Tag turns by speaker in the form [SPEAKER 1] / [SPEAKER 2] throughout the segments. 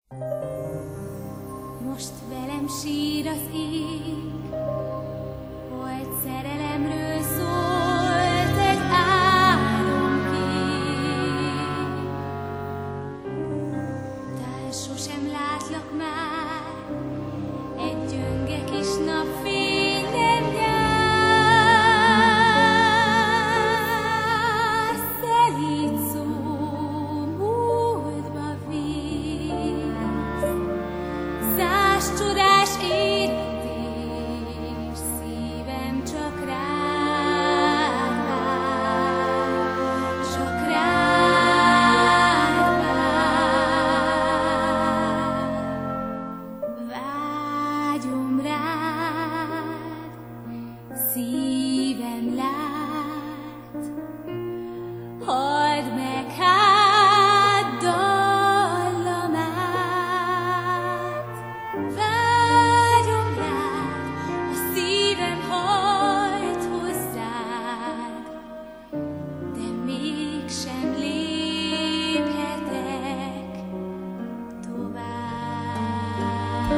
[SPEAKER 1] Most velem sír az ég, volt szerelemről szólt egy álomkép. Tál sosem látlak már, egy gyönge kis napfény nem jár. Szelíd szó múltba visz, száz csodás érintés, szívem csak rád vár, csak rád vár. Vágyom rád, szívem lát, halld meg hát dallamát. Vágyom rád, a szívem hajt hozzád, de mégsem léphetek tovább.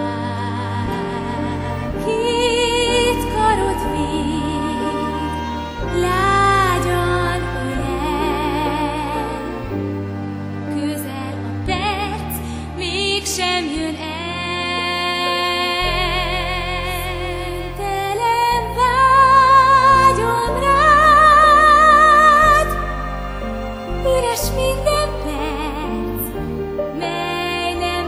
[SPEAKER 1] Két karod véd, lágyan ölel, közel a perc, mégsem jön el. Telen vágyom rád, üres minden perc, mely nem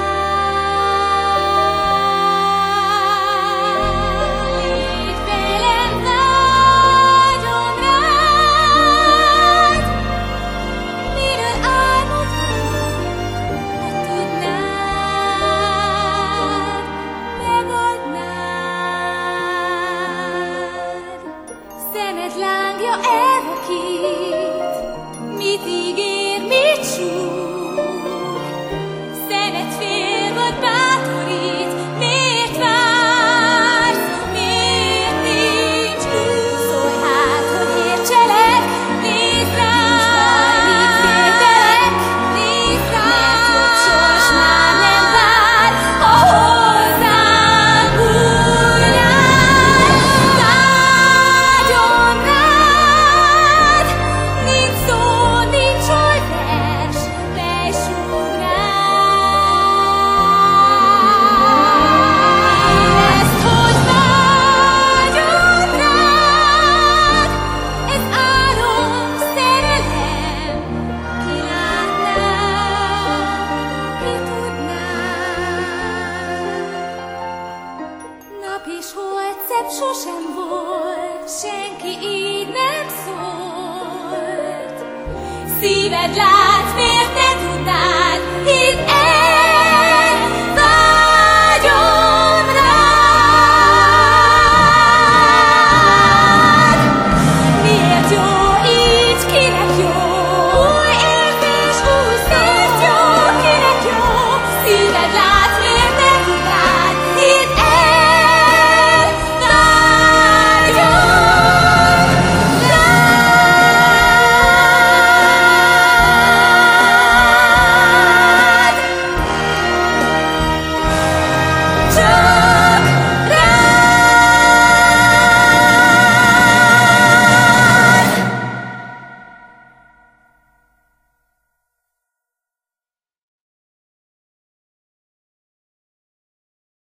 [SPEAKER 1] lát. Légy velem, vágyom rád, miről álmodom, ne tudnád, megadnád. Szemed lángja elvakít, mit ígér, mit súg. Szemed félvad bátorít, miért vársz, miért nincs út? Szólj hát, hogy értselek, nézd rám, mit féltelek, nézd rám, mert jobb sors már nem vár, ha hozzám hullál. Vágyom rád, nincs szó, nincs oly vers, mely súg rád. Érezd, hogy vágyom rád, ez álom, szerelem, ki látná, ki tudná. Nap és hold szebb sosem volt, senki így nem szólt. Szíved lát